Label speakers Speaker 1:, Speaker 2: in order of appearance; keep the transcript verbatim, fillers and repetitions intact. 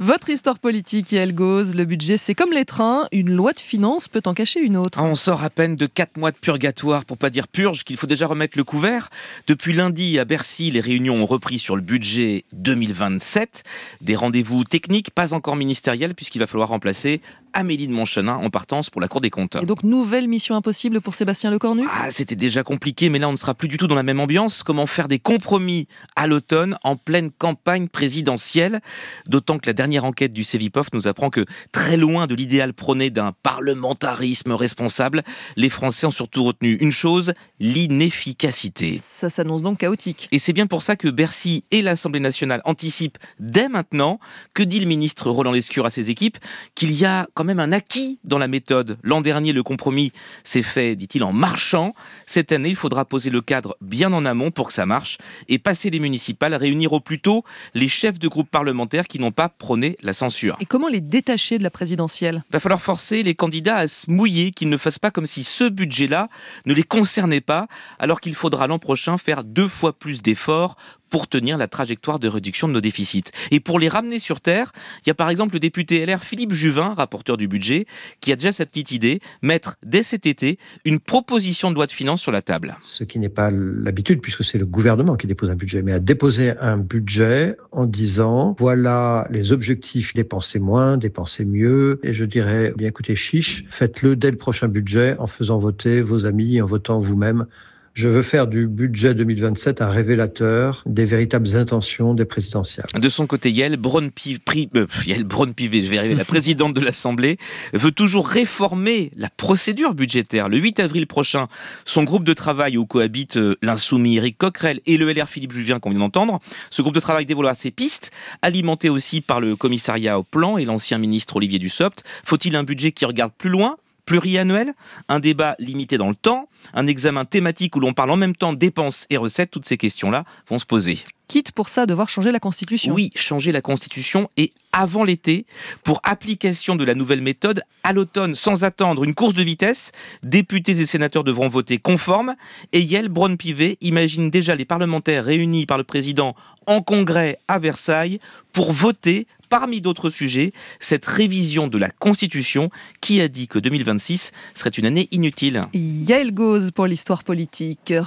Speaker 1: Votre histoire politique, Yael Gauz, le budget, c'est comme les trains, une loi de finances peut en cacher une autre.
Speaker 2: On sort à peine de quatre mois de purgatoire, pour pas dire purge, qu'il faut déjà remettre le couvert. Depuis lundi, à Bercy, les réunions ont repris sur le budget deux mille vingt-sept. Des rendez-vous techniques, pas encore ministériels, puisqu'il va falloir remplacer Amélie de Montchenin en partance pour la Cour des comptes.
Speaker 1: Et donc, nouvelle mission impossible pour Sébastien Lecornu ?
Speaker 2: Ah, c'était déjà compliqué, mais là, on ne sera plus du tout dans la même ambiance. Comment faire des compromis à l'automne, en pleine campagne présidentielle ? D'autant que la dernière enquête du Cevipof nous apprend que, très loin de l'idéal prôné d'un parlementarisme responsable, les Français ont surtout retenu une chose, l'inefficacité.
Speaker 1: Ça s'annonce donc chaotique.
Speaker 2: Et c'est bien pour ça que Bercy et l'Assemblée nationale anticipent dès maintenant, que dit le ministre Roland Lescure à ses équipes, qu'il y a quand même un acquis dans la méthode. L'an dernier, le compromis s'est fait, dit-il, en marchant. Cette année, il faudra poser le cadre bien en amont pour que ça marche et passer les municipales, réunir au plus tôt les chefs de groupes parlementaires qui n'ont pas prôné la censure.
Speaker 1: Et comment les détacher de la présidentielle ?
Speaker 2: Il va falloir forcer les candidats à se mouiller, qu'ils ne fassent pas comme si ce budget-là ne les concernait pas, alors qu'il faudra l'an prochain faire deux fois plus d'efforts pour tenir la trajectoire de réduction de nos déficits. Et pour les ramener sur terre, il y a par exemple le député L R Philippe Juvin, rapporteur du budget, qui a déjà sa petite idée, mettre dès cet été une proposition de loi de finances sur la table.
Speaker 3: Ce qui n'est pas l'habitude, puisque c'est le gouvernement qui dépose un budget, mais à déposer un budget en disant, voilà les objectifs, dépenser moins, dépenser mieux, et je dirais, bien écoutez, chiche, faites-le dès le prochain budget en faisant voter vos amis, en votant vous-même. Je veux faire du budget deux mille vingt-sept un révélateur des véritables intentions des présidentielles.
Speaker 2: De son côté, Yael Braun-Pivet, euh, Yael Braun-Pivet, je vais y arriver, la présidente de l'Assemblée, veut toujours réformer la procédure budgétaire. Le huit avril prochain, son groupe de travail où cohabitent euh, l'insoumis Éric Coquerel et le L R Philippe Juvin qu'on vient d'entendre, ce groupe de travail dévoilera ses pistes, alimenté aussi par le commissariat au plan et l'ancien ministre Olivier Dussopt. Faut-il un budget qui regarde plus loin ? Pluriannuel, un débat limité dans le temps, un examen thématique où l'on parle en même temps dépenses et recettes, toutes ces questions-là vont se poser.
Speaker 1: Quitte pour ça à devoir changer la Constitution.
Speaker 2: Oui, changer la Constitution et avant l'été, pour application de la nouvelle méthode, à l'automne, sans attendre une course de vitesse, députés et sénateurs devront voter conforme et Yael Braun-Pivet imagine déjà les parlementaires réunis par le président en congrès à Versailles pour voter parmi d'autres sujets, cette révision de la Constitution qui a dit que deux mille vingt-six serait une année inutile.
Speaker 1: Yael Gauz pour l'histoire politique.